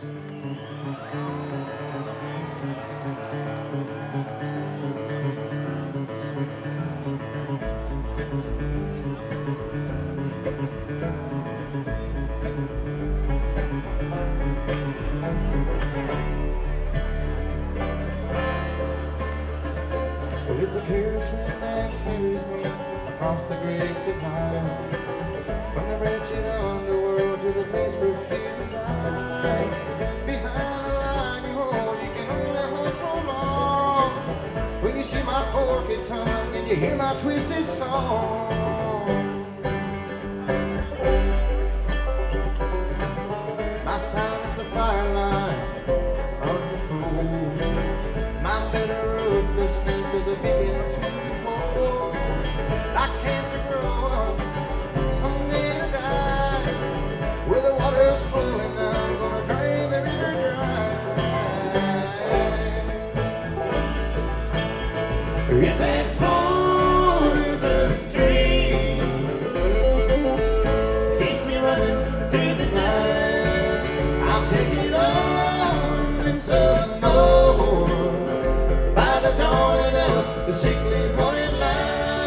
Well, it's a careless wind that carries me across the great divide, from the wretched underworld to the place where fear resides. Behind the line you hold, you can only hold so long. When you see my forked tongue and you hear my twisted song, my sign is the fire line, uncontrolled. My bitter ruthlessness is a beacon to behold. Like cancer growing, someday to die. Where the water's flowing, I'm gonna drain the river dry. It's a poison dream, keeps me running through the night. I'll take it on and some more by the dawning of the sickly morning light.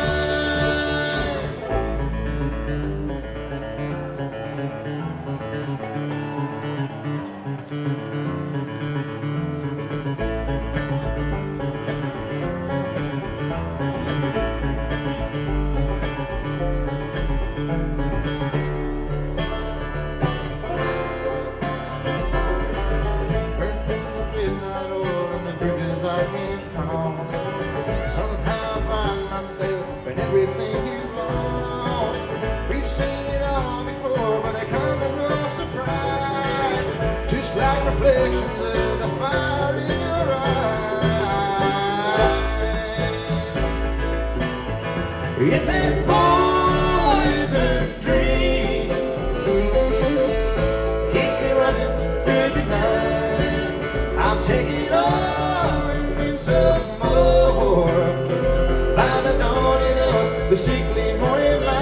Somehow I find myself in everything you've lost. We've seen it all before, but it comes as no surprise. Just like reflections of the fire in your eyes. It's a poison dream, keeps me running through the night. I'll take it all and then some more by the dawning of the sickly morning light.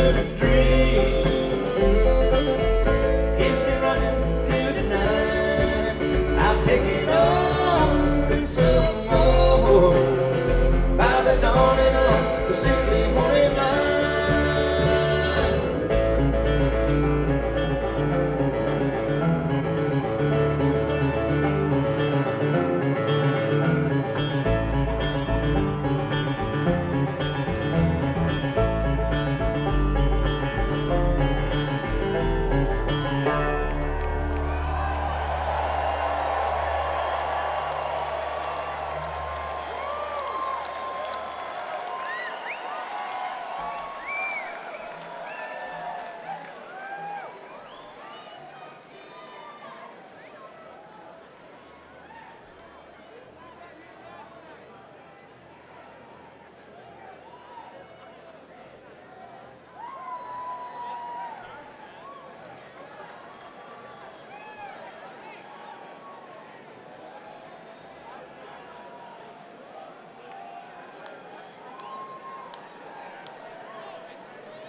heaven dreams.